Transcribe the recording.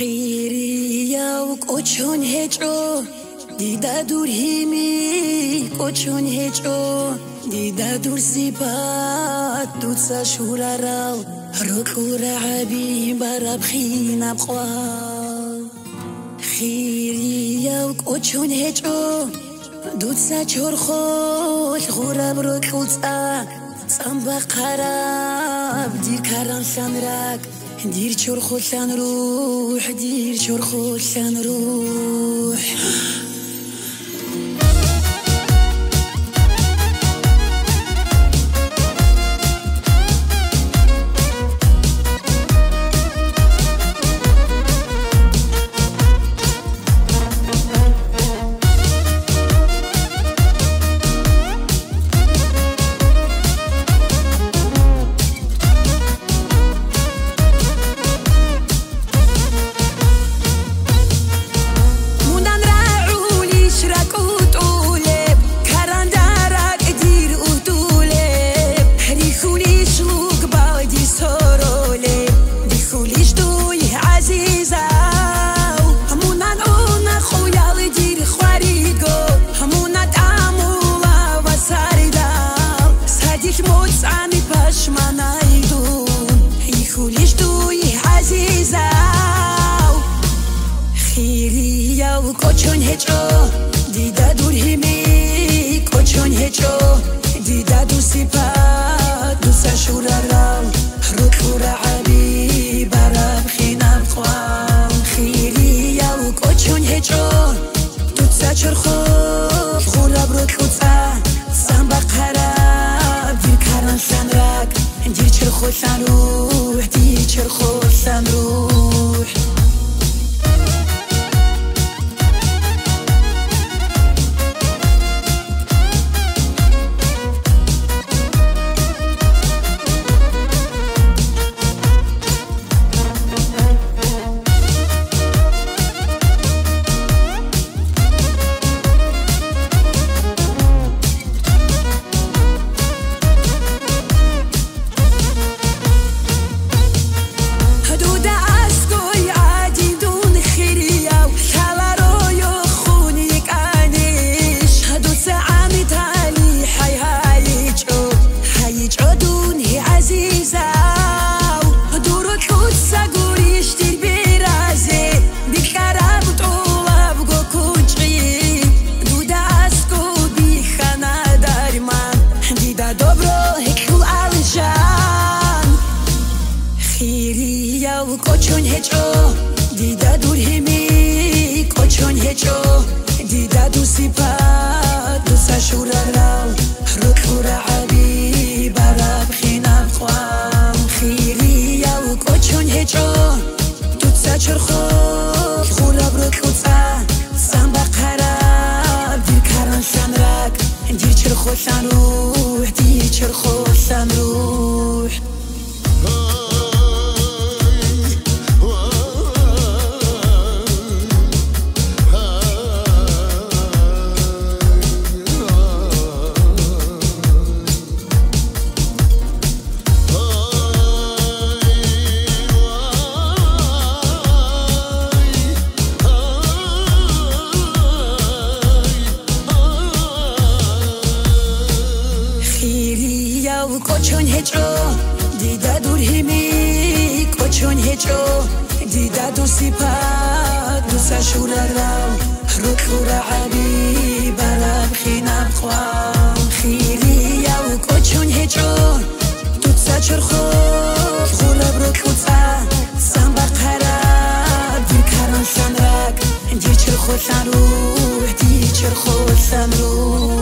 خیریا و کوچون هجو دیده دور هیمی کوچون هجو دیده دور زیبات دوتسا شورا راو رکور عبی براب خینم خواه خیریا و کوچون هجو دوتسا چور خوش غورب رکوتا سنبا قراب دیر کران شنرک دیر چور خوشن روح دیر چور خوشن روح کوچون هجو دیده دور همی کوچون هجو دیده دور سیپات دوسا شورا راو رکور عبی براب خینم خوام خیریا و کوچون هجو دوتسا چر خوب غورب رکوتا سنبا قراب دیر کران شنرک دیر چر خوشن روح دیر چر خوشن روح کوچون هجو دیده دور همی کوچون هجو دیده دور سیپات دوسا شورا راو رکور عبی براب خینم خوام خیریا و کوچون هجو دوتسا چر خوب غورب رکوتا سنبا قراب دیر کران شنرک دیر چر خوشن روح دیر چر خوشن روح کوچون هجو دیده دور همی کوچون هجو دیده دور سیپات دوسا شورا راو رکور عبی براب خینم خوام خیریا و کوچون هجو دوتسا چر خوب غورب رکوتا سنبا قراب دیر کران شنرک دیر چر خوشن روح دیر چر خوشن روح